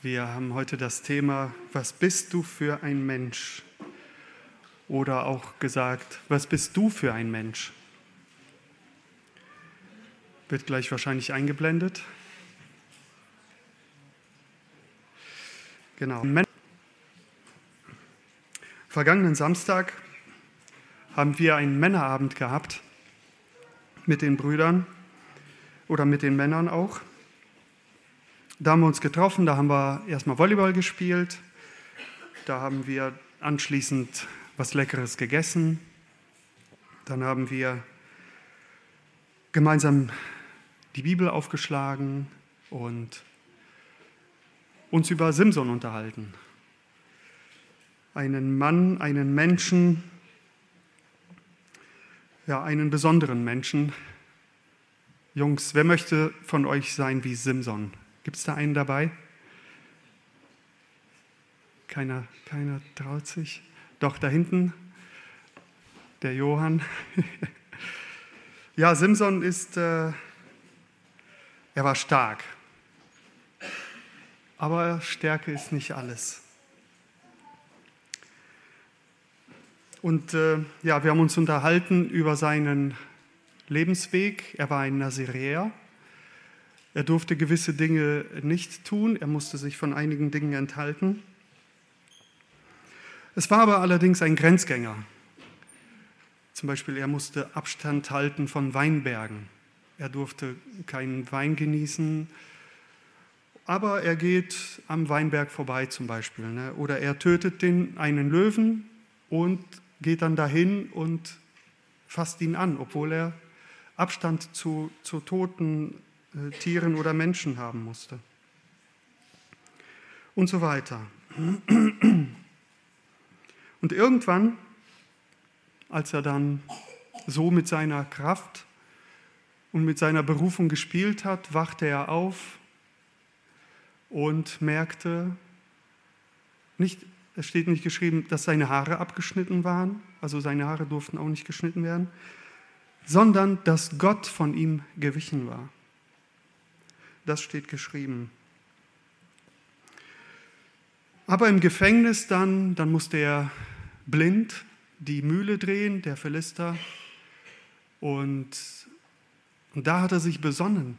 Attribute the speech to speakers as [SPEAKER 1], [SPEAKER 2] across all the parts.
[SPEAKER 1] Wir haben heute das Thema, was bist du für ein Mensch? Oder auch gesagt, was bist du für ein Mensch? Wird gleich wahrscheinlich eingeblendet. Genau. Vergangenen Samstag haben wir einen Männerabend gehabt mit den Brüdern oder mit den Männern auch. Da haben wir uns getroffen, da haben wir erstmal Volleyball gespielt, da haben wir anschließend was Leckeres gegessen, dann haben wir gemeinsam die Bibel aufgeschlagen und uns über Simson unterhalten. Einen Mann, einen Menschen, ja, einen besonderen Menschen. Jungs, wer möchte von euch sein wie Simson? Gibt es da einen dabei? Keiner traut sich. Doch, da hinten, der Johann. Ja, Simson er war stark. Aber Stärke ist nicht alles. Und wir haben uns unterhalten über seinen Lebensweg. Er war ein Naziräer. Er durfte gewisse Dinge nicht tun, er musste sich von einigen Dingen enthalten. Es war aber allerdings ein Grenzgänger. Zum Beispiel, er musste Abstand halten von Weinbergen. Er durfte keinen Wein genießen, aber er geht am Weinberg vorbei zum Beispiel. Ne? Oder er tötet einen Löwen und geht dann dahin und fasst ihn an, obwohl er Abstand zu toten Tieren oder Menschen haben musste. Und so weiter. Und irgendwann, als er dann so mit seiner Kraft und mit seiner Berufung gespielt hat, wachte er auf und merkte, es steht nicht geschrieben, dass seine Haare abgeschnitten waren, also seine Haare durften auch nicht geschnitten werden, sondern dass Gott von ihm gewichen war. Das steht geschrieben. Aber im Gefängnis dann musste er blind die Mühle drehen, der Philister. Und da hat er sich besonnen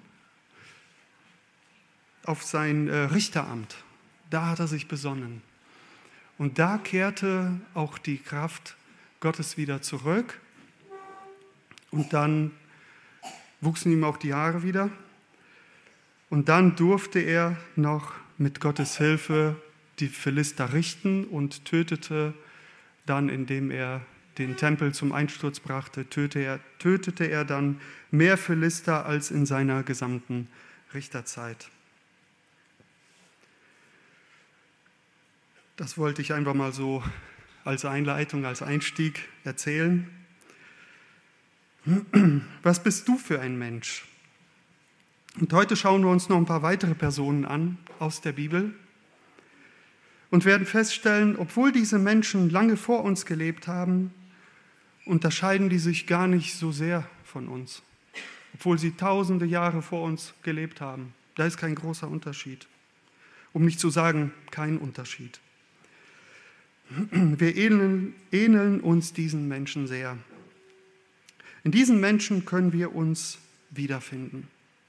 [SPEAKER 1] auf sein Richteramt. Da hat er sich besonnen. Und da kehrte auch die Kraft Gottes wieder zurück. Und dann wuchsen ihm auch die Haare wieder. Und dann durfte er noch mit Gottes Hilfe die Philister richten und tötete dann, indem er den Tempel zum Einsturz brachte, tötete er dann mehr Philister als in seiner gesamten Richterzeit. Das wollte ich einfach mal so als Einleitung, als Einstieg erzählen. Was bist du für ein Mensch? Und heute schauen wir uns noch ein paar weitere Personen an aus der Bibel und werden feststellen, obwohl diese Menschen lange vor uns gelebt haben, unterscheiden die sich gar nicht so sehr von uns. Obwohl sie tausende Jahre vor uns gelebt haben. Da ist kein großer Unterschied. Um nicht zu sagen, kein Unterschied. Wir ähneln uns diesen Menschen sehr. In diesen Menschen können wir uns wiederfinden.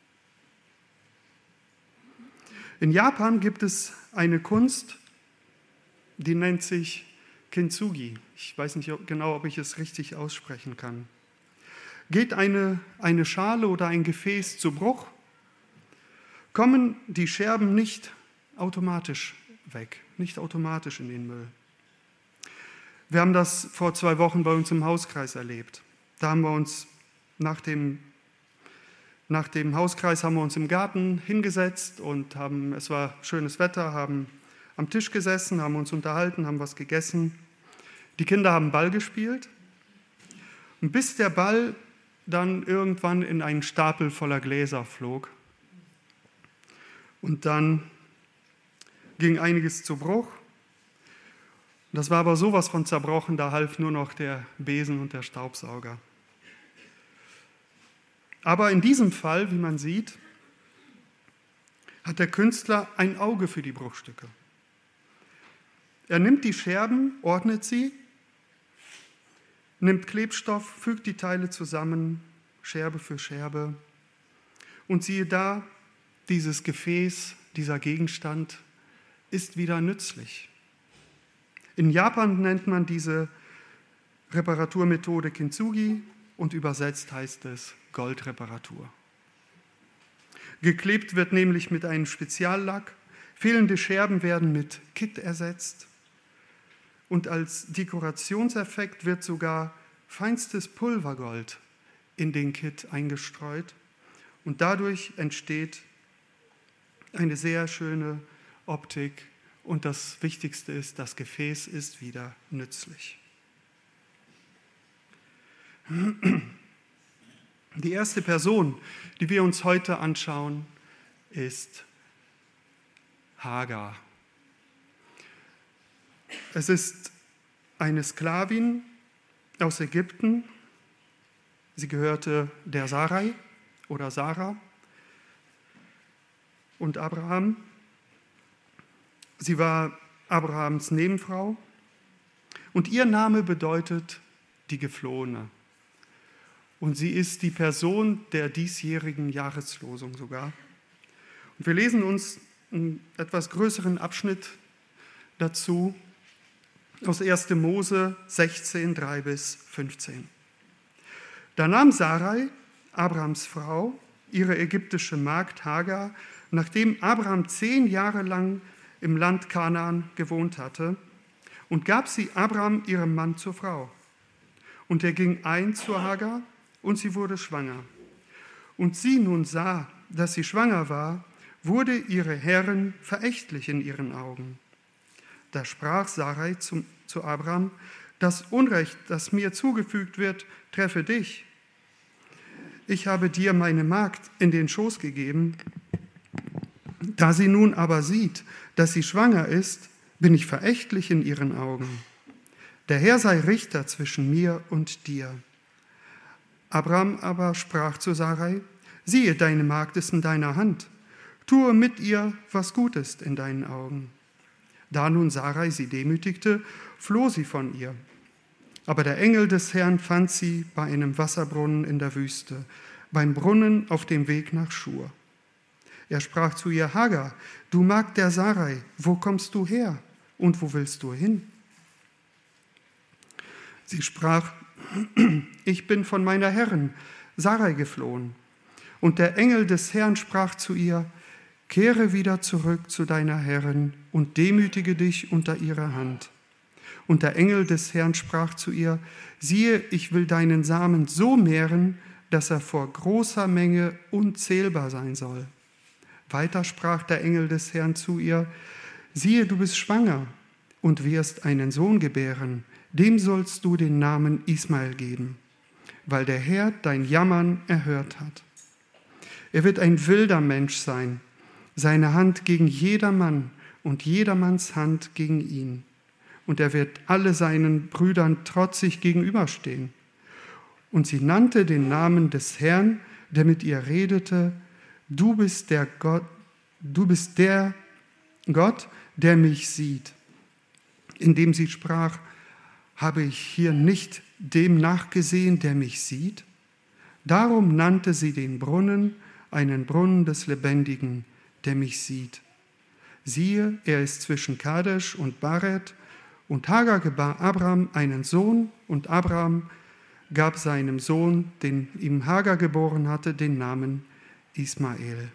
[SPEAKER 1] In Japan gibt es eine Kunst, die nennt sich Kintsugi. Ich weiß nicht genau, ob ich es richtig aussprechen kann. Geht eine Schale oder ein Gefäß zu Bruch, kommen die Scherben nicht automatisch weg, nicht automatisch in den Müll. Wir haben das vor 2 Wochen bei uns im Hauskreis erlebt. Da haben wir uns nach dem Hauskreis haben wir uns im Garten hingesetzt und es war schönes Wetter, haben am Tisch gesessen, haben uns unterhalten, haben was gegessen. Die Kinder haben Ball gespielt. Und bis der Ball dann irgendwann in einen Stapel voller Gläser flog. Und dann ging einiges zu Bruch. Das war aber sowas von zerbrochen, da half nur noch der Besen und der Staubsauger. Aber in diesem Fall, wie man sieht, hat der Künstler ein Auge für die Bruchstücke. Er nimmt die Scherben, ordnet sie, nimmt Klebstoff, fügt die Teile zusammen, Scherbe für Scherbe. Und siehe da, dieses Gefäß, dieser Gegenstand ist wieder nützlich. In Japan nennt man diese Reparaturmethode Kintsugi und übersetzt heißt es Goldreparatur. Geklebt wird nämlich mit einem Speziallack, fehlende Scherben werden mit Kitt ersetzt und als Dekorationseffekt wird sogar feinstes Pulvergold in den Kitt eingestreut und dadurch entsteht eine sehr schöne Optik und das Wichtigste ist, das Gefäß ist wieder nützlich. Die erste Person, die wir uns heute anschauen, ist Hagar. Es ist eine Sklavin aus Ägypten. Sie gehörte der Sarai oder Sarah und Abraham. Sie war Abrahams Nebenfrau und ihr Name bedeutet die Geflohene. Und sie ist die Person der diesjährigen Jahreslosung sogar. Und wir lesen uns einen etwas größeren Abschnitt dazu aus 1. Mose 16, 3-15. Da nahm Sarai, Abrahams Frau, ihre ägyptische Magd Hagar, nachdem Abraham 10 Jahre lang im Land Kanaan gewohnt hatte, und gab sie Abraham, ihrem Mann, zur Frau. Und er ging ein zu Hagar, und sie wurde schwanger. Und sie nun sah, dass sie schwanger war, wurde ihre Herrin verächtlich in ihren Augen. Da sprach Sarai zu Abraham: Das Unrecht, das mir zugefügt wird, treffe dich. Ich habe dir meine Magd in den Schoß gegeben. Da sie nun aber sieht, dass sie schwanger ist, bin ich verächtlich in ihren Augen. Der Herr sei Richter zwischen mir und dir. Abraham aber sprach zu Sarai: Siehe, deine Magd ist in deiner Hand. Tue mit ihr, was gut ist in deinen Augen. Da nun Sarai sie demütigte, floh sie von ihr. Aber der Engel des Herrn fand sie bei einem Wasserbrunnen in der Wüste, beim Brunnen auf dem Weg nach Schur. Er sprach zu ihr: Hagar, du Magd der Sarai, wo kommst du her und wo willst du hin? Sie sprach: Ich bin von meiner Herrin Sarai geflohen. Und der Engel des Herrn sprach zu ihr: Kehre wieder zurück zu deiner Herrin und demütige dich unter ihrer Hand. Und der Engel des Herrn sprach zu ihr: Siehe, ich will deinen Samen so mehren, dass er vor großer Menge unzählbar sein soll. Weiter sprach der Engel des Herrn zu ihr: Siehe, du bist schwanger und wirst einen Sohn gebären. Dem sollst du den Namen Ismael geben, weil der Herr dein Jammern erhört hat. Er wird ein wilder Mensch sein, seine Hand gegen jedermann und jedermanns Hand gegen ihn. Und er wird alle seinen Brüdern trotzig gegenüberstehen. Und sie nannte den Namen des Herrn, der mit ihr redete: Du bist der Gott, der mich sieht. Indem sie sprach: Habe ich hier nicht dem nachgesehen, der mich sieht? Darum nannte sie den Brunnen einen Brunnen des Lebendigen, der mich sieht. Siehe, er ist zwischen Kadesh und Baret, und Hagar gebar Abraham einen Sohn, und Abraham gab seinem Sohn, den ihm Hagar geboren hatte, den Namen Ismael.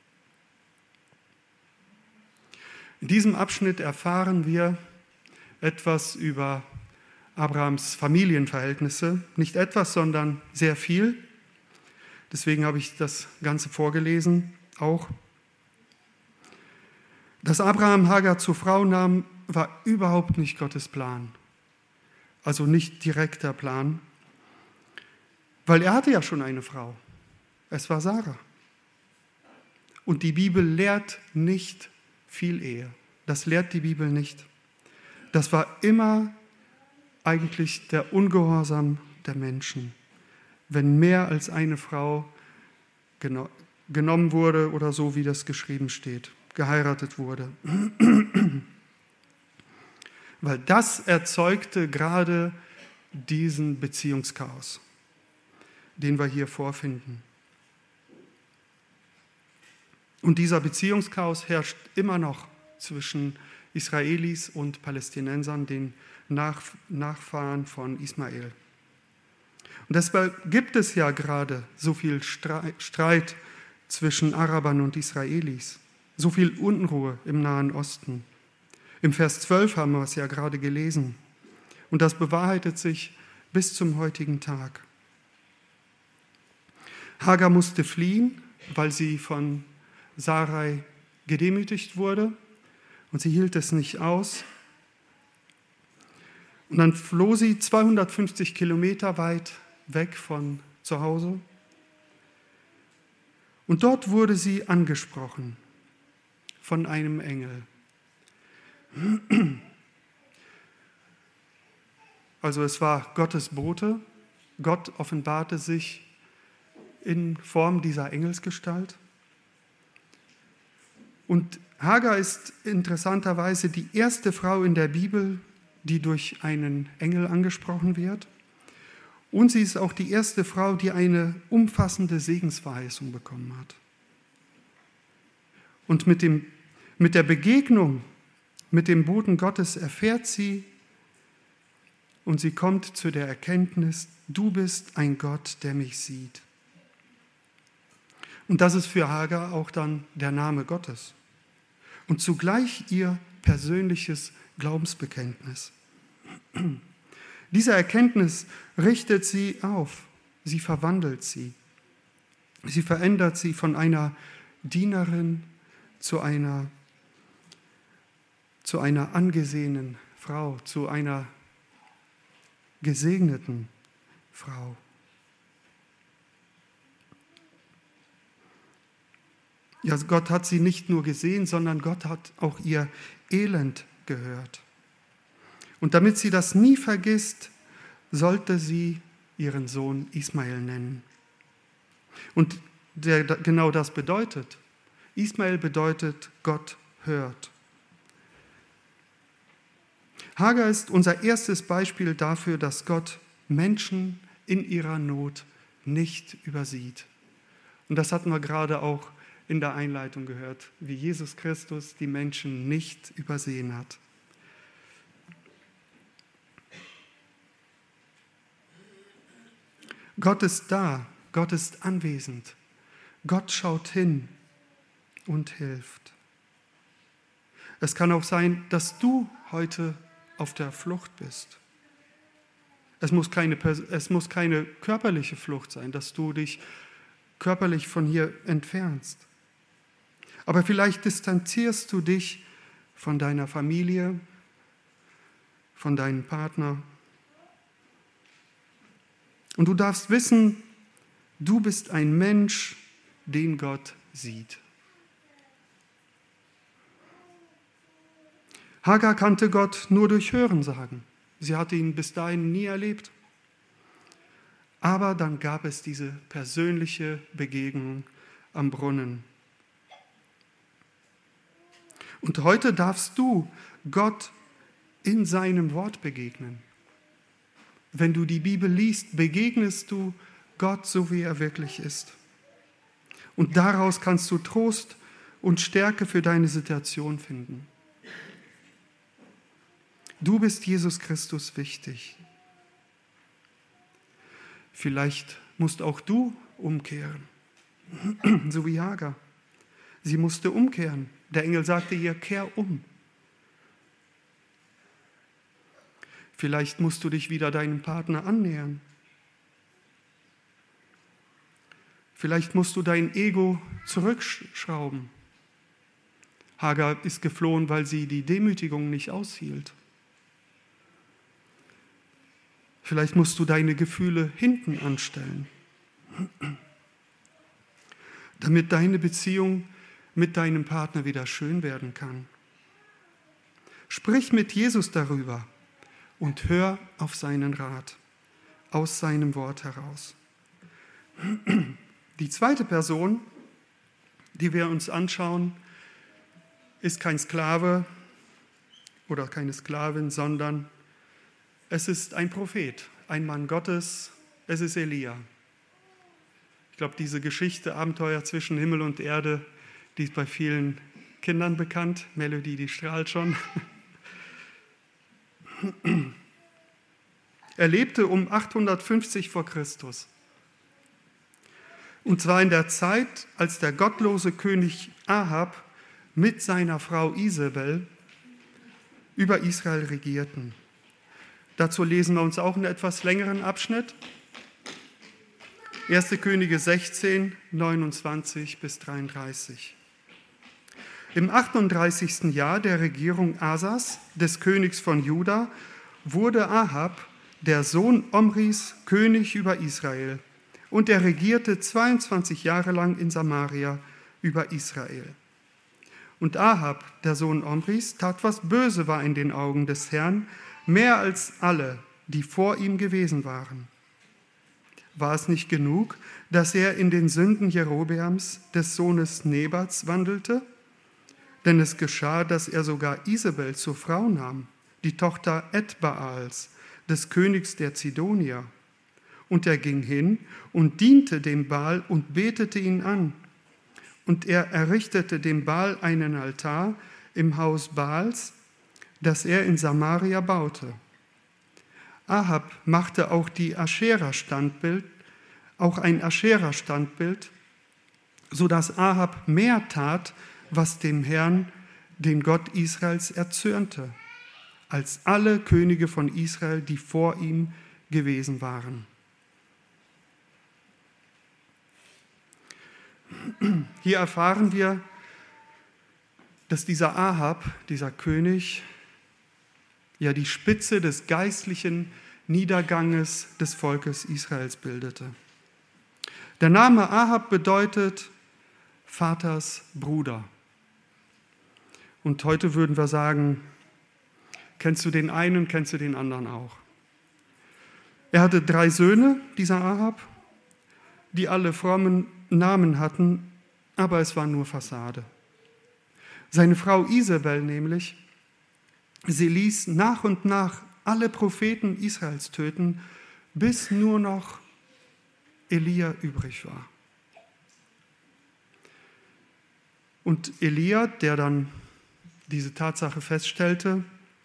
[SPEAKER 1] In diesem Abschnitt erfahren wir etwas über Abrahams Familienverhältnisse. Nicht etwas, sondern sehr viel. Deswegen habe ich das Ganze vorgelesen auch. Dass Abraham Hagar zur Frau nahm, war überhaupt nicht Gottes Plan. Also nicht direkter Plan. Weil er hatte ja schon eine Frau. Es war Sarah. Und die Bibel lehrt nicht viel Ehe. Das lehrt die Bibel nicht. Das war immer eigentlich der Ungehorsam der Menschen. Wenn mehr als eine Frau genommen wurde oder so, wie das geschrieben steht, geheiratet wurde. Weil das erzeugte gerade diesen Beziehungschaos, den wir hier vorfinden. Und dieser Beziehungschaos herrscht immer noch zwischen Israelis und Palästinensern, den Nachfahren von Ismael. Und deshalb gibt es ja gerade so viel Streit zwischen Arabern und Israelis, so viel Unruhe im Nahen Osten. Im Vers 12 haben wir es ja gerade gelesen. Und das bewahrheitet sich bis zum heutigen Tag. Hagar musste fliehen, weil sie von Sarai gedemütigt wurde und sie hielt es nicht aus. Und dann floh sie 250 Kilometer weit weg von zu Hause. Und dort wurde sie angesprochen von einem Engel. Also es war Gottes Bote. Gott offenbarte sich in Form dieser Engelsgestalt. Und Hagar ist interessanterweise die erste Frau in der Bibel, die durch einen Engel angesprochen wird. Und sie ist auch die erste Frau, die eine umfassende Segensverheißung bekommen hat. Und mit der Begegnung mit dem Boten Gottes erfährt sie und sie kommt zu der Erkenntnis, du bist ein Gott, der mich sieht. Und das ist für Hagar auch dann der Name Gottes. Und zugleich ihr persönliches Glaubensbekenntnis. Diese Erkenntnis richtet sie auf, sie verwandelt sie. Sie verändert sie von einer Dienerin zu einer angesehenen Frau, zu einer gesegneten Frau. Ja, Gott hat sie nicht nur gesehen, sondern Gott hat auch ihr Elend gehört. Und damit sie das nie vergisst, sollte sie ihren Sohn Ismael nennen. Und genau das bedeutet. Ismael bedeutet, Gott hört. Hagar ist unser erstes Beispiel dafür, dass Gott Menschen in ihrer Not nicht übersieht. Und das hatten wir gerade auch in der Einleitung gehört, wie Jesus Christus die Menschen nicht übersehen hat. Gott ist da, Gott ist anwesend, Gott schaut hin und hilft. Es kann auch sein, dass du heute auf der Flucht bist. Es muss keine körperliche Flucht sein, dass du dich körperlich von hier entfernst. Aber vielleicht distanzierst du dich von deiner Familie, von deinem Partner. Und du darfst wissen, du bist ein Mensch, den Gott sieht. Hagar kannte Gott nur durch Hörensagen. Sie hatte ihn bis dahin nie erlebt. Aber dann gab es diese persönliche Begegnung am Brunnen. Und heute darfst du Gott in seinem Wort begegnen. Wenn du die Bibel liest, begegnest du Gott so, wie er wirklich ist. Und daraus kannst du Trost und Stärke für deine Situation finden. Du bist Jesus Christus wichtig. Vielleicht musst auch du umkehren, so wie Hagar. Sie musste umkehren. Der Engel sagte ihr, kehr um. Vielleicht musst du dich wieder deinem Partner annähern. Vielleicht musst du dein Ego zurückschrauben. Hagar ist geflohen, weil sie die Demütigung nicht aushielt. Vielleicht musst du deine Gefühle hinten anstellen, damit deine Beziehung mit deinem Partner wieder schön werden kann. Sprich mit Jesus darüber und hör auf seinen Rat, aus seinem Wort heraus. Die zweite Person, die wir uns anschauen, ist kein Sklave oder keine Sklavin, sondern es ist ein Prophet, ein Mann Gottes, es ist Elia. Ich glaube, diese Geschichte, Abenteuer zwischen Himmel und Erde, die ist bei vielen Kindern bekannt. Melodie, die strahlt schon. Er lebte um 850 vor Christus. Und zwar in der Zeit, als der gottlose König Ahab mit seiner Frau Isabel über Israel regierten. Dazu lesen wir uns auch einen etwas längeren Abschnitt. 1. Könige 16, 29 bis 33. Im 38. Jahr der Regierung Asas, des Königs von Juda, wurde Ahab, der Sohn Omris, König über Israel. Und er regierte 22 Jahre lang in Samaria über Israel. Und Ahab, der Sohn Omris, tat, was böse war in den Augen des Herrn, mehr als alle, die vor ihm gewesen waren. War es nicht genug, dass er in den Sünden Jerobeams, des Sohnes Nebats, wandelte? Denn es geschah, dass er sogar Isabel zur Frau nahm, die Tochter Etbaals, des Königs der Zidonier. Und er ging hin und diente dem Baal und betete ihn an. Und er errichtete dem Baal einen Altar im Haus Baals, das er in Samaria baute. Ahab machte auch ein Aschera-Standbild, sodass Ahab mehr tat, was dem Herrn, den Gott Israels, erzürnte, als alle Könige von Israel, die vor ihm gewesen waren. Hier erfahren wir, dass dieser Ahab, dieser König, ja die Spitze des geistlichen Niederganges des Volkes Israels bildete. Der Name Ahab bedeutet Vaters Bruder. Und heute würden wir sagen, kennst du den einen, kennst du den anderen auch. Er hatte 3 Söhne, dieser Ahab, die alle frommen Namen hatten, aber es war nur Fassade. Seine Frau Isabel nämlich, sie ließ nach und nach alle Propheten Israels töten, bis nur noch Elia übrig war. Und Elia, der dann diese Tatsache feststellte,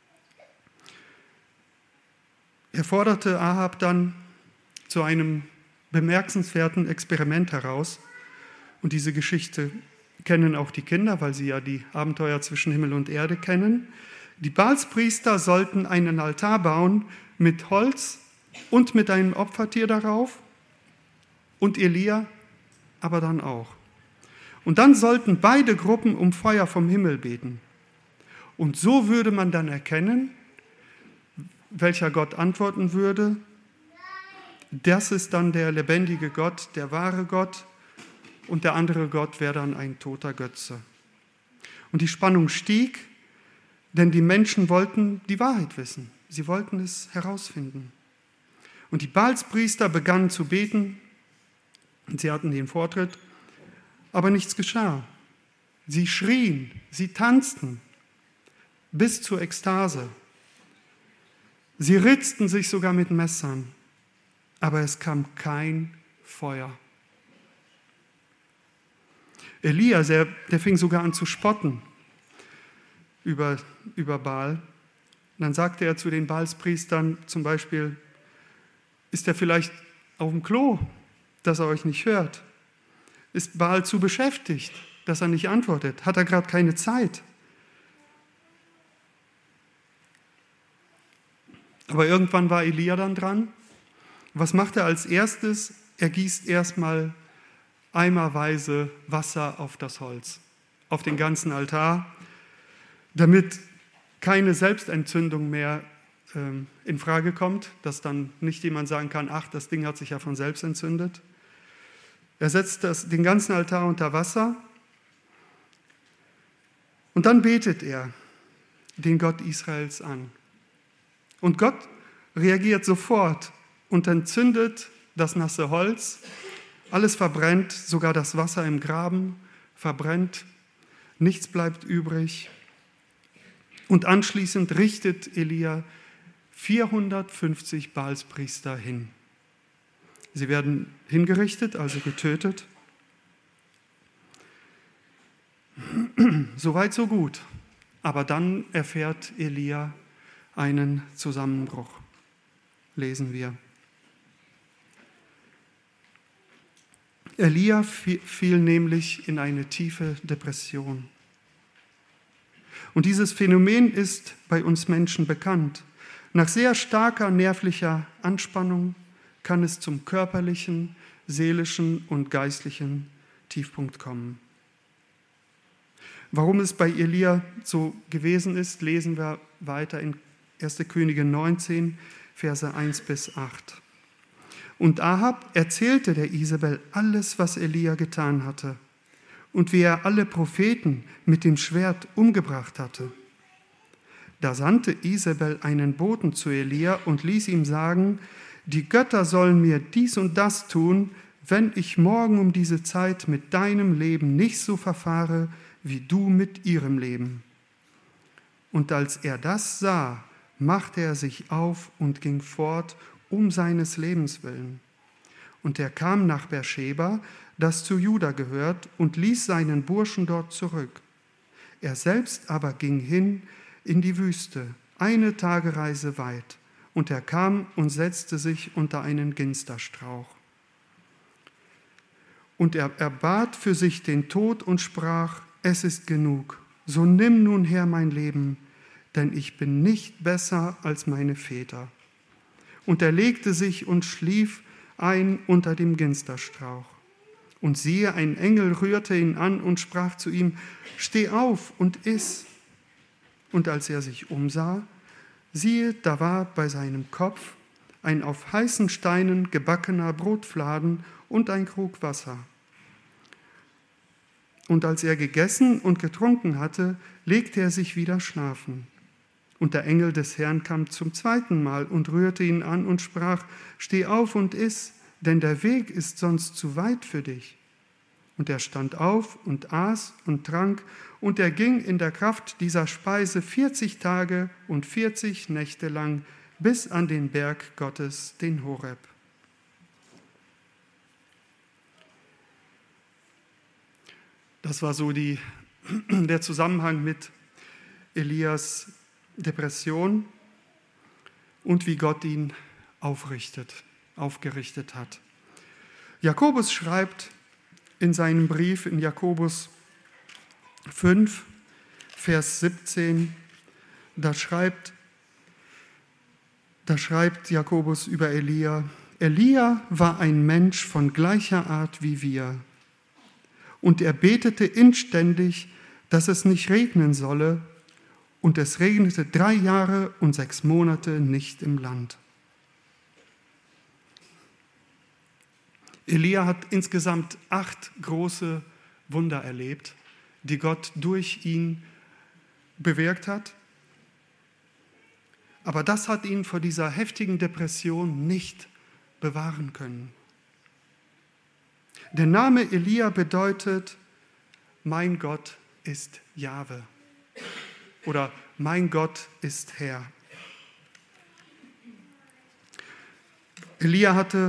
[SPEAKER 1] er forderte Ahab dann zu einem bemerkenswerten Experiment heraus. Und diese Geschichte kennen auch die Kinder, weil sie ja die Abenteuer zwischen Himmel und Erde kennen. Die Baalspriester sollten einen Altar bauen mit Holz und mit einem Opfertier darauf und Elia aber dann auch. Und dann sollten beide Gruppen um Feuer vom Himmel beten. Und so würde man dann erkennen, welcher Gott antworten würde. Das ist dann der lebendige Gott, der wahre Gott, und der andere Gott wäre dann ein toter Götze. Und die Spannung stieg, denn die Menschen wollten die Wahrheit wissen. Sie wollten es herausfinden. Und die Baalspriester begannen zu beten, und sie hatten den Vortritt, aber nichts geschah. Sie schrien, sie tanzten bis zur Ekstase. Sie ritzten sich sogar mit Messern, aber es kam kein Feuer. Elia, der fing sogar an zu spotten über Baal. Und dann sagte er zu den Baalspriestern zum Beispiel, ist er vielleicht auf dem Klo, dass er euch nicht hört? Ist Baal zu beschäftigt, dass er nicht antwortet? Hat er gerade keine Zeit? Aber irgendwann war Elia dann dran. Was macht er als erstes? Er gießt erstmal eimerweise Wasser auf das Holz, auf den ganzen Altar, damit keine Selbstentzündung mehr in Frage kommt, dass dann nicht jemand sagen kann, ach, das Ding hat sich ja von selbst entzündet. Er setzt den ganzen Altar unter Wasser und dann betet er den Gott Israels an. Und Gott reagiert sofort und entzündet das nasse Holz, alles verbrennt, sogar das Wasser im Graben verbrennt, nichts bleibt übrig. Und anschließend richtet Elia 450 Baalspriester hin. Sie werden hingerichtet, also getötet. Soweit, so gut. Aber dann erfährt Elia einen Zusammenbruch. Lesen wir. Elia fiel nämlich in eine tiefe Depression. Und dieses Phänomen ist bei uns Menschen bekannt. Nach sehr starker nervlicher Anspannung kann es zum körperlichen, seelischen und geistlichen Tiefpunkt kommen. Warum es bei Elia so gewesen ist, lesen wir weiter in 1. Könige 19, Verse 1 bis 8. Und Ahab erzählte der Isabel alles, was Elia getan hatte und wie er alle Propheten mit dem Schwert umgebracht hatte. Da sandte Isabel einen Boten zu Elia und ließ ihm sagen, die Götter sollen mir dies und das tun, wenn ich morgen um diese Zeit mit deinem Leben nicht so verfahre, wie du mit ihrem Leben. Und als er das sah, machte er sich auf und ging fort, um seines Lebens willen. Und er kam nach Beersheba, das zu Juda gehört, und ließ seinen Burschen dort zurück. Er selbst aber ging hin in die Wüste, 1 Tagereise weit, und er kam und setzte sich unter einen Ginsterstrauch. Und er bat für sich den Tod und sprach, es ist genug, so nimm nun her mein Leben, denn ich bin nicht besser als meine Väter. Und er legte sich und schlief ein unter dem Ginsterstrauch. Und siehe, ein Engel rührte ihn an und sprach zu ihm, steh auf und iss. Und als er sich umsah, siehe, da war bei seinem Kopf ein auf heißen Steinen gebackener Brotfladen und ein Krug Wasser. Und als er gegessen und getrunken hatte, legte er sich wieder schlafen. Und der Engel des Herrn kam zum 2. Mal und rührte ihn an und sprach, steh auf und iss, denn der Weg ist sonst zu weit für dich. Und er stand auf und aß und trank, und er ging in der Kraft dieser Speise 40 Tage und 40 Nächte lang bis an den Berg Gottes, den Horeb. Das war so der Zusammenhang mit Elias Depression und wie Gott ihn aufgerichtet hat. Jakobus schreibt in seinem Brief in Jakobus 5, Vers 17, da schreibt Jakobus über Elia, Elia war ein Mensch von gleicher Art wie wir. Und er betete inständig, dass es nicht regnen solle, und es regnete 3 Jahre und 6 Monate nicht im Land. Elia hat insgesamt 8 große Wunder erlebt, die Gott durch ihn bewirkt hat. Aber das hat ihn vor dieser heftigen Depression nicht bewahren können. Der Name Elia bedeutet, mein Gott ist Jahwe oder mein Gott ist Herr. Elia hatte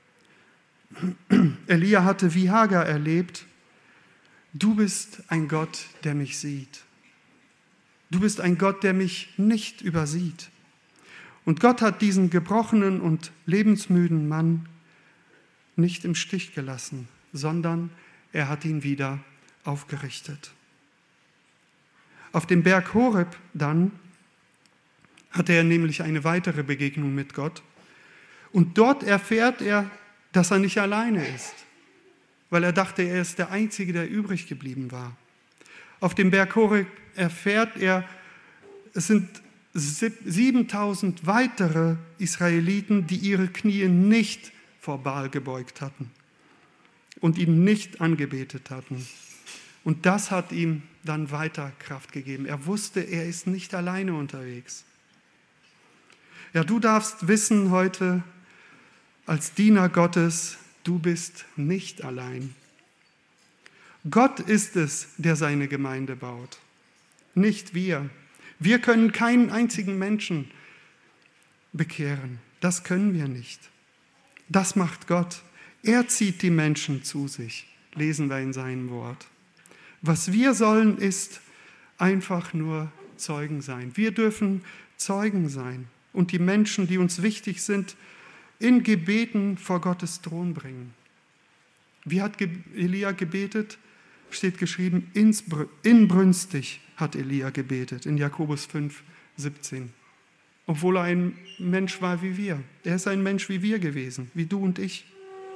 [SPEAKER 1] wie Hagar erlebt, du bist ein Gott, der mich sieht. Du bist ein Gott, der mich nicht übersieht. Und Gott hat diesen gebrochenen und lebensmüden Mann nicht im Stich gelassen, sondern er hat ihn wieder aufgerichtet. Auf dem Berg Horeb dann hatte er nämlich eine weitere Begegnung mit Gott. Und dort erfährt er, dass er nicht alleine ist, weil er dachte, er ist der Einzige, der übrig geblieben war. Auf dem Berg Horeb erfährt er, es sind 7000 weitere Israeliten, die ihre Knie nicht vor Baal gebeugt hatten und ihn nicht angebetet hatten. Und das hat ihm dann weiter Kraft gegeben. Er wusste, er ist nicht alleine unterwegs. Ja, du darfst wissen heute als Diener Gottes, du bist nicht allein. Gott ist es, der seine Gemeinde baut, nicht wir. Wir können keinen einzigen Menschen bekehren. Das können wir nicht. Das macht Gott. Er zieht die Menschen zu sich, lesen wir in seinem Wort. Was wir sollen, ist einfach nur Zeugen sein. Wir dürfen Zeugen sein und die Menschen, die uns wichtig sind, in Gebeten vor Gottes Thron bringen. Wie hat Elia gebetet? Steht geschrieben, inbrünstig hat Elia gebetet, in Jakobus 5,17. Obwohl er ein Mensch war wie wir. Er ist ein Mensch wie wir gewesen, wie du und ich.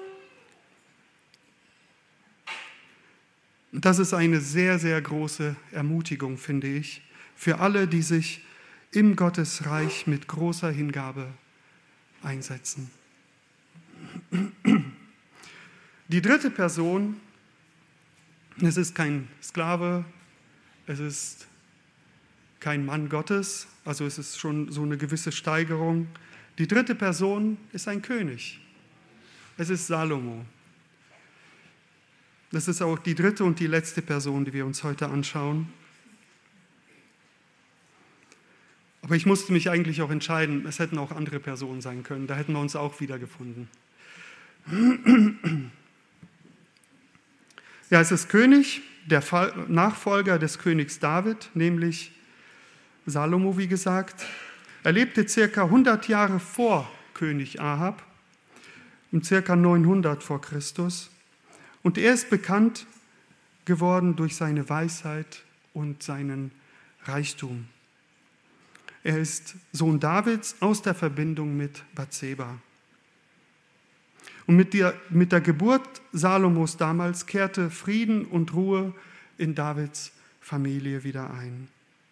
[SPEAKER 1] Das ist eine sehr, sehr große Ermutigung, finde ich, für alle, die sich im Gottesreich mit großer Hingabe einsetzen. Die dritte Person, es ist kein Sklave, es ist kein Mann Gottes, also es ist schon so eine gewisse Steigerung. Die dritte Person ist ein König. Es ist Salomo. Das ist auch die dritte und die letzte Person, die wir uns heute anschauen. Aber ich musste mich eigentlich auch entscheiden, es hätten auch andere Personen sein können, da hätten wir uns auch wiedergefunden. Ja, es ist König, der Nachfolger des Königs David, nämlich Salomo, wie gesagt. Er lebte circa 100 Jahre vor König Ahab, um circa 900 vor Christus. Und er ist bekannt geworden durch seine Weisheit und seinen Reichtum. Er ist Sohn Davids aus der Verbindung mit Bathseba. Und mit der Geburt Salomos damals kehrte Frieden und Ruhe in Davids Familie wieder ein.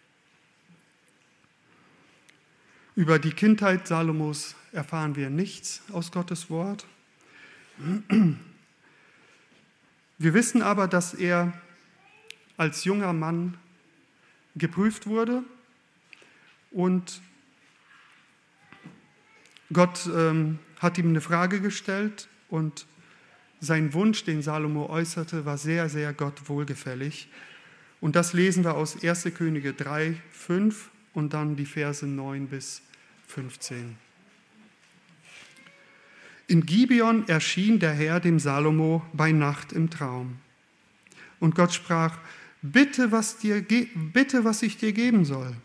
[SPEAKER 1] Über die Kindheit Salomos erfahren wir nichts aus Gottes Wort. Wir wissen aber, dass er als junger Mann geprüft wurde und Gott hat ihm eine Frage gestellt und sein Wunsch, den Salomo äußerte, war sehr, sehr Gott wohlgefällig. Und das lesen wir aus 1. Könige 3, 5 und dann die Verse 9 bis 15. In Gibeon erschien der Herr dem Salomo bei Nacht im Traum. Und Gott sprach, bitte, was ich dir geben soll.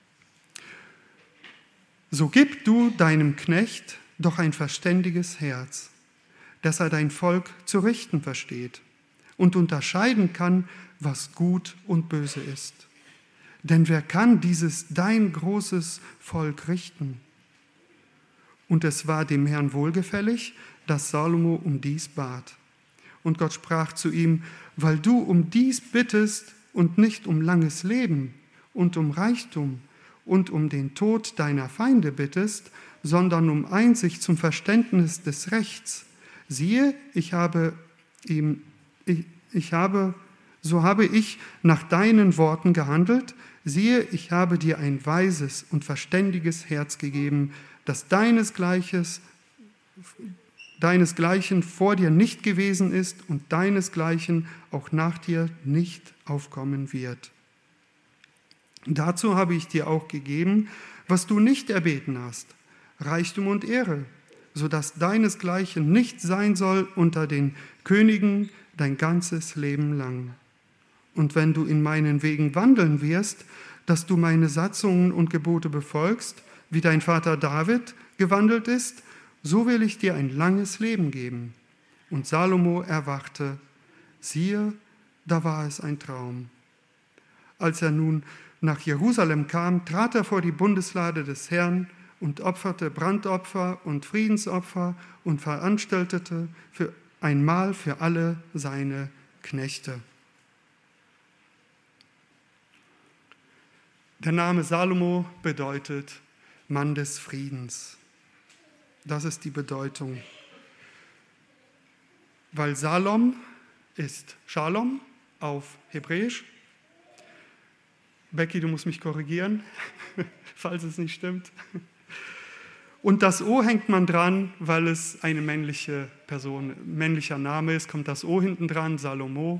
[SPEAKER 1] So gib du deinem Knecht doch ein verständiges Herz, dass er dein Volk zu richten versteht und unterscheiden kann, was gut und böse ist. Denn wer kann dieses dein großes Volk richten? Und es war dem Herrn wohlgefällig, dass Salomo um dies bat. Und Gott sprach zu ihm, weil du um dies bittest und nicht um langes Leben und um Reichtum und um den Tod deiner Feinde bittest, sondern um Einsicht zum Verständnis des Rechts. Siehe, so habe ich nach deinen Worten gehandelt. Siehe, ich habe dir ein weises und verständiges Herz gegeben, das deinesgleichen vor dir nicht gewesen ist und deinesgleichen auch nach dir nicht aufkommen wird. Dazu habe ich dir auch gegeben, was du nicht erbeten hast, Reichtum und Ehre, sodass deinesgleichen nicht sein soll unter den Königen dein ganzes Leben lang. Und wenn du in meinen Wegen wandeln wirst, dass du meine Satzungen und Gebote befolgst, wie dein Vater David gewandelt ist, so will ich dir ein langes Leben geben. Und Salomo erwachte, siehe, da war es ein Traum. Als er nun nach Jerusalem kam, trat er vor die Bundeslade des Herrn und opferte Brandopfer und Friedensopfer und veranstaltete ein Mahl für alle seine Knechte. Der Name Salomo bedeutet Mann des Friedens. Das ist die Bedeutung. Weil Salom ist Shalom auf Hebräisch. Becky, du musst mich korrigieren, falls es nicht stimmt. Und das O hängt man dran, weil es eine männliche Person, männlicher Name ist, kommt das O hinten dran, Salomo.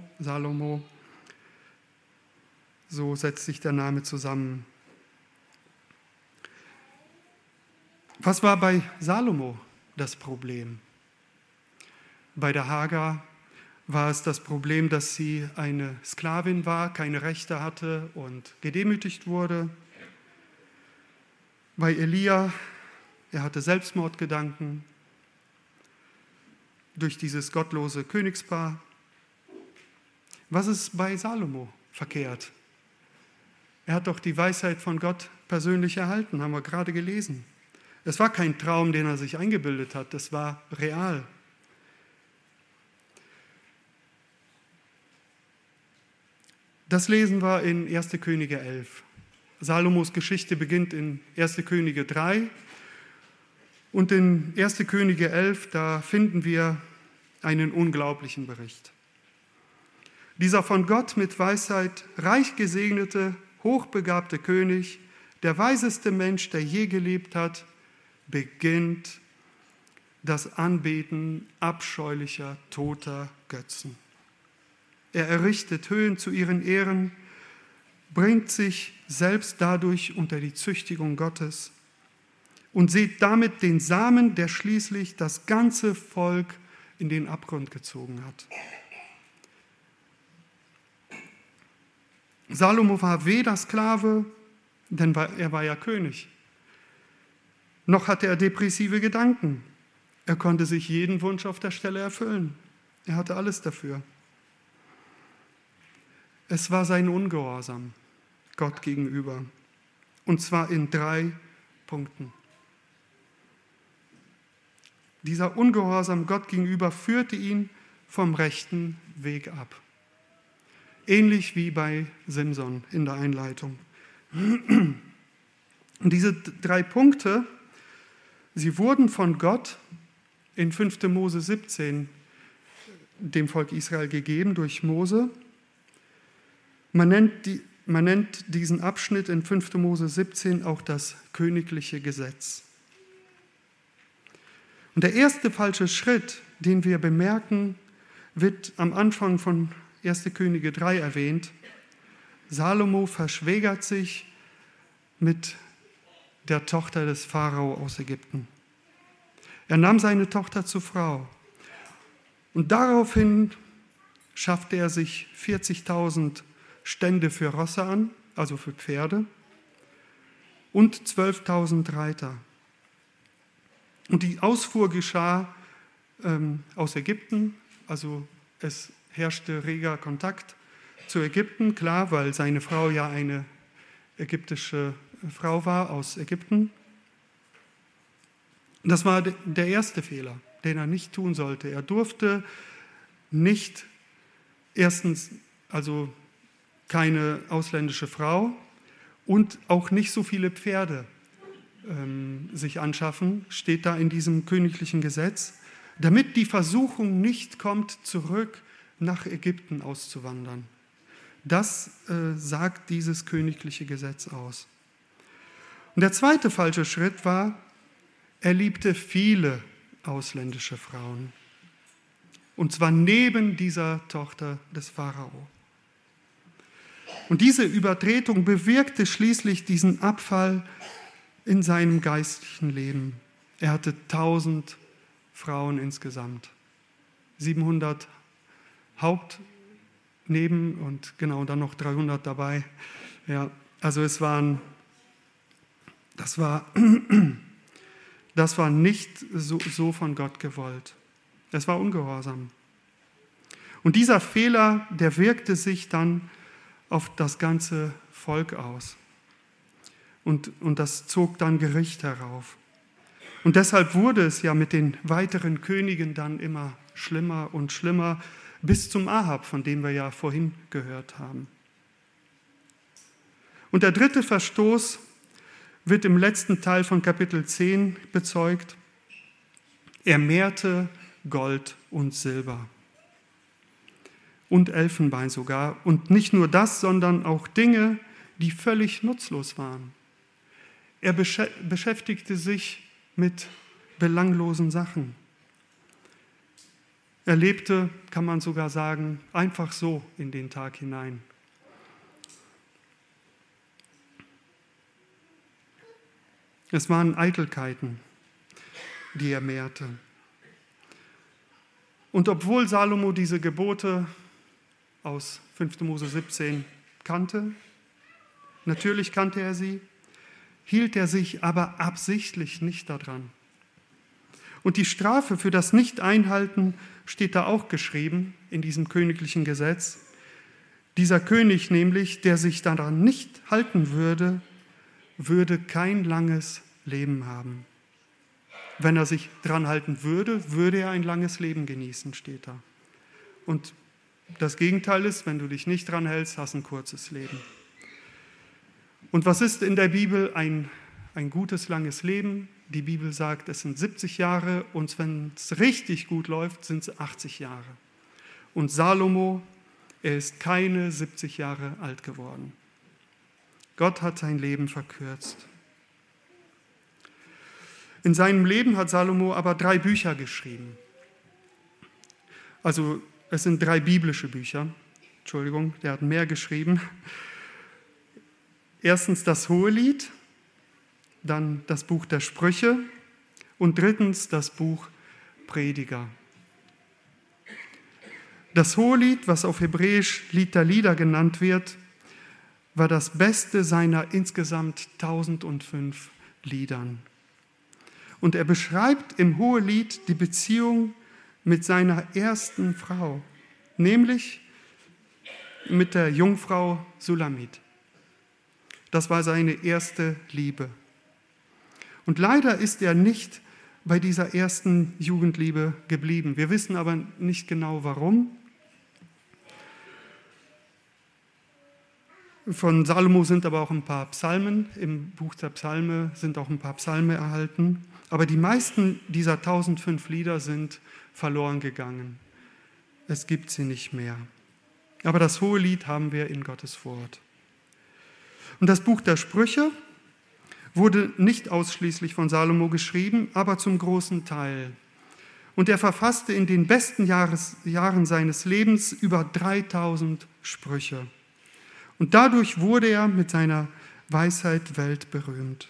[SPEAKER 1] So setzt sich der Name zusammen. Was war bei Salomo das Problem? Bei der Hagar war es das Problem, dass sie eine Sklavin war, keine Rechte hatte und gedemütigt wurde. Bei Elia, er hatte Selbstmordgedanken durch dieses gottlose Königspaar. Was ist bei Salomo verkehrt? Er hat doch die Weisheit von Gott persönlich erhalten, haben wir gerade gelesen. Es war kein Traum, den er sich eingebildet hat, das war real. Das lesen wir in 1. Könige 11. Salomos Geschichte beginnt in 1. Könige 3. Und in 1. Könige 11, da finden wir einen unglaublichen Bericht. Dieser von Gott mit Weisheit reich gesegnete, hochbegabte König, der weiseste Mensch, der je gelebt hat, beginnt das Anbeten abscheulicher, toter Götzen. Er errichtet Höhen zu ihren Ehren, bringt sich selbst dadurch unter die Züchtigung Gottes und sät damit den Samen, der schließlich das ganze Volk in den Abgrund gezogen hat. Salomo war weder Sklave, denn er war ja König, noch hatte er depressive Gedanken. Er konnte sich jeden Wunsch auf der Stelle erfüllen. Er hatte alles dafür. Es war sein Ungehorsam Gott gegenüber, und zwar in 3 Punkten. Dieser Ungehorsam Gott gegenüber führte ihn vom rechten Weg ab. Ähnlich wie bei Simson in der Einleitung. Und diese 3 Punkte, sie wurden von Gott in 5. Mose 17 dem Volk Israel gegeben durch Mose. Man nennt diesen Abschnitt in 5. Mose 17 auch das königliche Gesetz. Und der erste falsche Schritt, den wir bemerken, wird am Anfang von 1. Könige 3 erwähnt. Salomo verschwägert sich mit der Tochter des Pharao aus Ägypten. Er nahm seine Tochter zur Frau und daraufhin schaffte er sich 40.000 Stände für Rosse an, also für Pferde, und 12.000 Reiter. Und die Ausfuhr geschah aus Ägypten, also es herrschte reger Kontakt zu Ägypten, klar, weil seine Frau ja eine ägyptische Frau war aus Ägypten. Das war der erste Fehler, den er nicht tun sollte. Er durfte nicht erstens, also keine ausländische Frau und auch nicht so viele Pferde sich anschaffen, steht da in diesem königlichen Gesetz, damit die Versuchung nicht kommt, zurück nach Ägypten auszuwandern. Das sagt dieses königliche Gesetz aus. Und der zweite falsche Schritt war, er liebte viele ausländische Frauen. Und zwar neben dieser Tochter des Pharao. Und diese Übertretung bewirkte schließlich diesen Abfall in seinem geistlichen Leben. Er hatte 1000 Frauen insgesamt. 700 Hauptneben und genau dann noch 300 dabei. Ja, also das war nicht so von Gott gewollt. Es war ungehorsam. Und dieser Fehler, der wirkte sich dann auf das ganze Volk aus. Und das zog dann Gericht herauf. Und deshalb wurde es ja mit den weiteren Königen dann immer schlimmer und schlimmer, bis zum Ahab, von dem wir ja vorhin gehört haben. Und der dritte Verstoß wird im letzten Teil von Kapitel 10 bezeugt. Er mehrte Gold und Silber und Elfenbein sogar. Und nicht nur das, sondern auch Dinge, die völlig nutzlos waren. Er beschäftigte sich mit belanglosen Sachen. Er lebte, kann man sogar sagen, einfach so in den Tag hinein. Es waren Eitelkeiten, die er mehrte. Und obwohl Salomo diese Gebote aus 5. Mose 17 kannte, natürlich kannte er sie, hielt er sich aber absichtlich nicht daran. Und die Strafe für das Nicht-Einhalten steht da auch geschrieben in diesem königlichen Gesetz. Dieser König nämlich, der sich daran nicht halten würde, würde kein langes Leben haben. Wenn er sich daran halten würde, würde er ein langes Leben genießen, steht da. Und das Gegenteil ist, wenn du dich nicht dran hältst, hast ein kurzes Leben. Und was ist in der Bibel ein gutes, langes Leben? Die Bibel sagt, es sind 70 Jahre und wenn es richtig gut läuft, sind es 80 Jahre. Und Salomo, er ist keine 70 Jahre alt geworden. Gott hat sein Leben verkürzt. In seinem Leben hat Salomo aber 3 Bücher geschrieben. Also es sind 3 biblische Bücher. Entschuldigung, der hat mehr geschrieben. Erstens das Hohelied, dann das Buch der Sprüche und drittens das Buch Prediger. Das Hohelied, was auf Hebräisch Lied der Lieder genannt wird, war das beste seiner insgesamt 1005 Liedern. Und er beschreibt im Hohelied die Beziehung mit seiner ersten Frau, nämlich mit der Jungfrau Sulamit. Das war seine erste Liebe. Und leider ist er nicht bei dieser ersten Jugendliebe geblieben. Wir wissen aber nicht genau warum. Von Salomo sind aber auch ein paar Psalmen, im Buch der Psalme sind auch ein paar Psalme erhalten. Aber die meisten dieser 1005 Lieder sind verloren gegangen. Es gibt sie nicht mehr. Aber das Hohelied haben wir in Gottes Wort. Und das Buch der Sprüche wurde nicht ausschließlich von Salomo geschrieben, aber zum großen Teil. Und er verfasste in den besten Jahren seines Lebens über 3000 Sprüche. Und dadurch wurde er mit seiner Weisheit weltberühmt.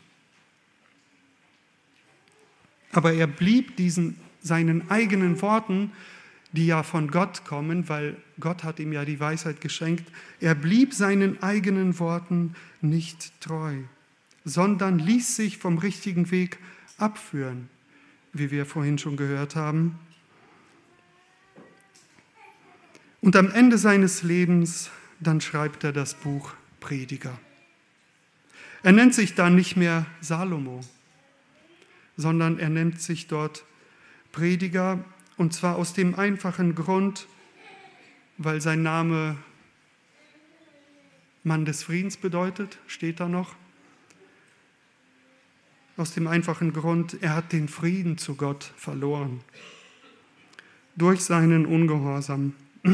[SPEAKER 1] Aber er blieb seinen eigenen Worten, die ja von Gott kommen, weil Gott hat ihm ja die Weisheit geschenkt, er blieb seinen eigenen Worten nicht treu, sondern ließ sich vom richtigen Weg abführen, wie wir vorhin schon gehört haben. Und am Ende seines Lebens, dann schreibt er das Buch Prediger. Er nennt sich da nicht mehr Salomo, sondern er nennt sich dort Prediger, und zwar aus dem einfachen Grund, weil sein Name Mann des Friedens bedeutet, steht da noch. Aus dem einfachen Grund, er hat den Frieden zu Gott verloren durch seinen Ungehorsam.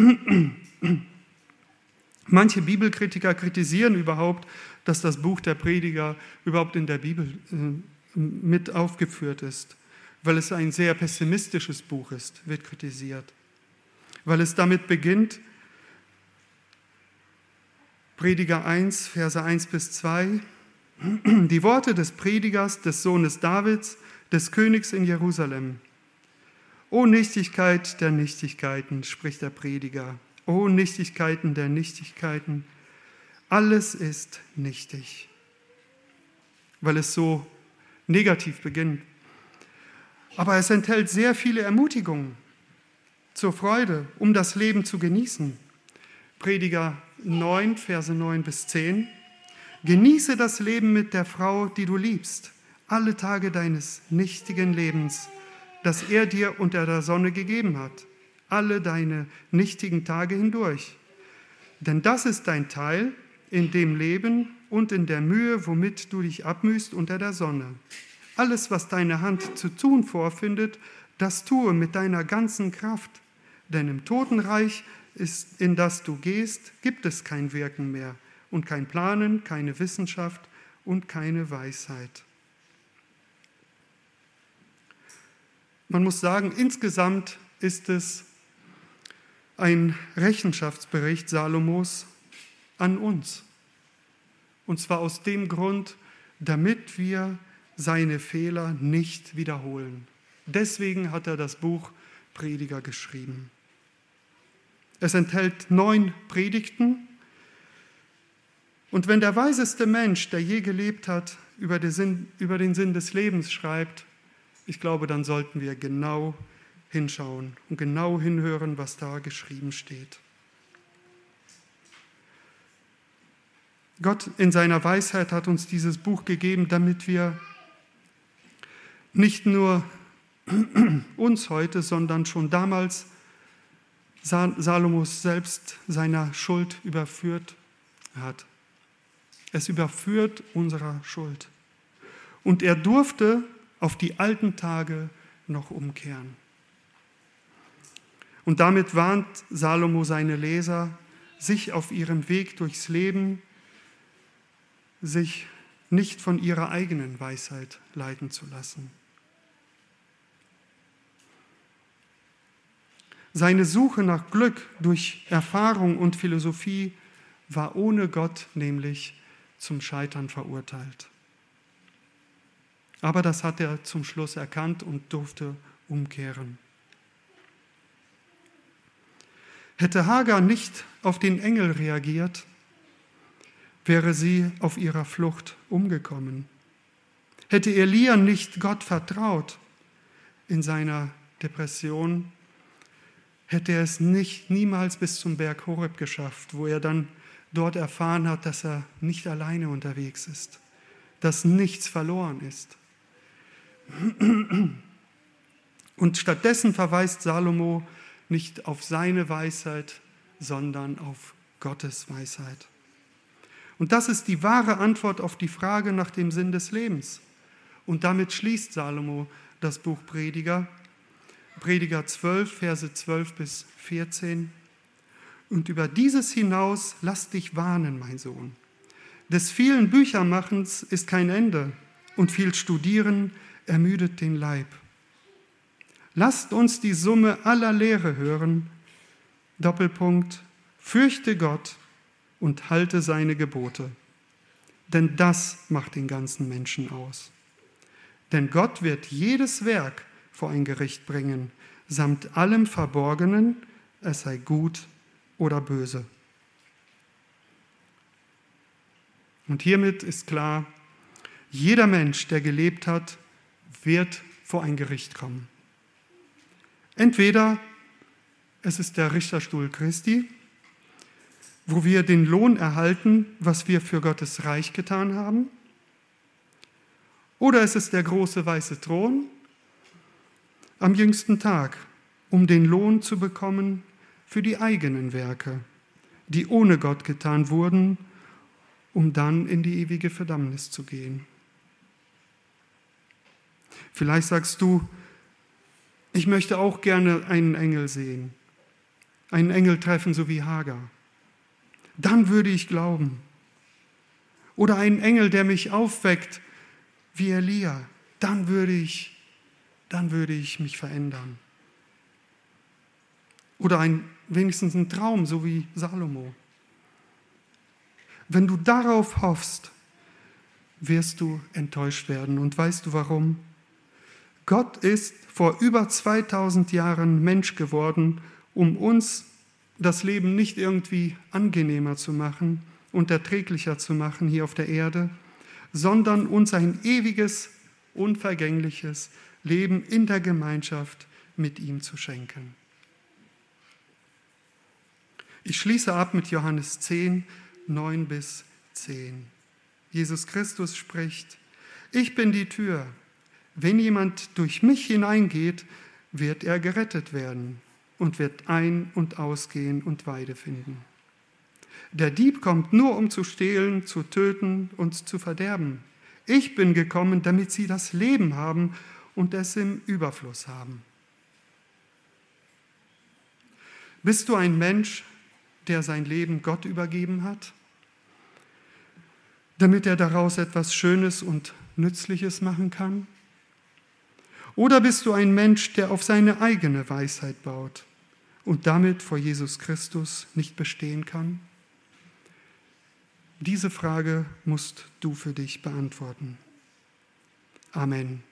[SPEAKER 1] Manche Bibelkritiker kritisieren überhaupt, dass das Buch der Prediger überhaupt in der Bibel mit aufgeführt ist, weil es ein sehr pessimistisches Buch ist, wird kritisiert. Weil es damit beginnt, Prediger 1, Verse 1 bis 2, die Worte des Predigers, des Sohnes Davids, des Königs in Jerusalem. O Nichtigkeit der Nichtigkeiten, spricht der Prediger. O Nichtigkeiten der Nichtigkeiten, alles ist nichtig. Weil es so negativ beginnt. Aber es enthält sehr viele Ermutigungen zur Freude, um das Leben zu genießen. Prediger 9, Verse 9 bis 10. Genieße das Leben mit der Frau, die du liebst, alle Tage deines nichtigen Lebens, das er dir unter der Sonne gegeben hat, alle deine nichtigen Tage hindurch. Denn das ist dein Teil in dem Leben und in der Mühe, womit du dich abmühst unter der Sonne. Alles, was deine Hand zu tun vorfindet, das tue mit deiner ganzen Kraft. Denn im Totenreich, in das du gehst, gibt es kein Wirken mehr und kein Planen, keine Wissenschaft und keine Weisheit. man muss sagen, insgesamt ist es ein Rechenschaftsbericht Salomos an uns. Und zwar aus dem Grund, damit wir seine Fehler nicht wiederholen. Deswegen hat er das Buch Prediger geschrieben. Es enthält 9 Predigten. Und wenn der weiseste Mensch, der je gelebt hat, über den Sinn des Lebens schreibt, ich glaube, dann sollten wir genau hinschauen und genau hinhören, was da geschrieben steht. Gott in seiner Weisheit hat uns dieses Buch gegeben, damit wir nicht nur uns heute, sondern schon damals Salomos selbst seiner Schuld überführt hat. Es überführt unserer Schuld. Und er durfte auf die alten Tage noch umkehren. Und damit warnt Salomo seine Leser, sich auf ihrem Weg durchs Leben, sich nicht von ihrer eigenen Weisheit leiten zu lassen. Seine Suche nach Glück durch Erfahrung und Philosophie war ohne Gott nämlich zum Scheitern verurteilt. Aber das hat er zum Schluss erkannt und durfte umkehren. Hätte Hagar nicht auf den Engel reagiert, wäre sie auf ihrer Flucht umgekommen. Hätte Elia nicht Gott vertraut in seiner Depression, hätte er es niemals bis zum Berg Horeb geschafft, wo er dann dort erfahren hat, dass er nicht alleine unterwegs ist, dass nichts verloren ist. Und stattdessen verweist Salomo nicht auf seine Weisheit, sondern auf Gottes Weisheit. Und das ist die wahre Antwort auf die Frage nach dem Sinn des Lebens. Und damit schließt Salomo das Buch Prediger. Prediger 12, Verse 12 bis 14. Und über dieses hinaus lass dich warnen, mein Sohn. Des vielen Büchermachens ist kein Ende und viel Studieren ermüdet den Leib. Lasst uns die Summe aller Lehre hören. Doppelpunkt, fürchte Gott und halte seine Gebote. Denn das macht den ganzen Menschen aus. Denn Gott wird jedes Werk vor ein Gericht bringen, samt allem Verborgenen, es sei gut oder böse. Und hiermit ist klar, jeder Mensch, der gelebt hat, wird vor ein Gericht kommen. Entweder es ist der Richterstuhl Christi, wo wir den Lohn erhalten, was wir für Gottes Reich getan haben, oder es ist der große weiße Thron am jüngsten Tag, um den Lohn zu bekommen für die eigenen Werke, die ohne Gott getan wurden, um dann in die ewige Verdammnis zu gehen. Vielleicht sagst du, ich möchte auch gerne einen Engel sehen, einen Engel treffen, so wie Hagar. Dann würde ich glauben. Oder einen Engel, der mich aufweckt, wie Elia. Dann würde ich mich verändern. Oder wenigstens ein Traum, so wie Salomo. Wenn du darauf hoffst, wirst du enttäuscht werden. Und weißt du warum? Gott ist vor über 2000 Jahren Mensch geworden, um uns das Leben nicht irgendwie angenehmer zu machen und erträglicher zu machen hier auf der Erde, sondern uns ein ewiges, unvergängliches Leben in der Gemeinschaft mit ihm zu schenken. Ich schließe ab mit Johannes 10, 9 bis 10. Jesus Christus spricht, ich bin die Tür. Wenn jemand durch mich hineingeht, wird er gerettet werden und wird ein- und ausgehen und Weide finden. Der Dieb kommt nur, um zu stehlen, zu töten und zu verderben. Ich bin gekommen, damit sie das Leben haben und es im Überfluss haben. Bist du ein Mensch, der sein Leben Gott übergeben hat, damit er daraus etwas Schönes und Nützliches machen kann? Oder bist du ein Mensch, der auf seine eigene Weisheit baut und damit vor Jesus Christus nicht bestehen kann? Diese Frage musst du für dich beantworten. Amen.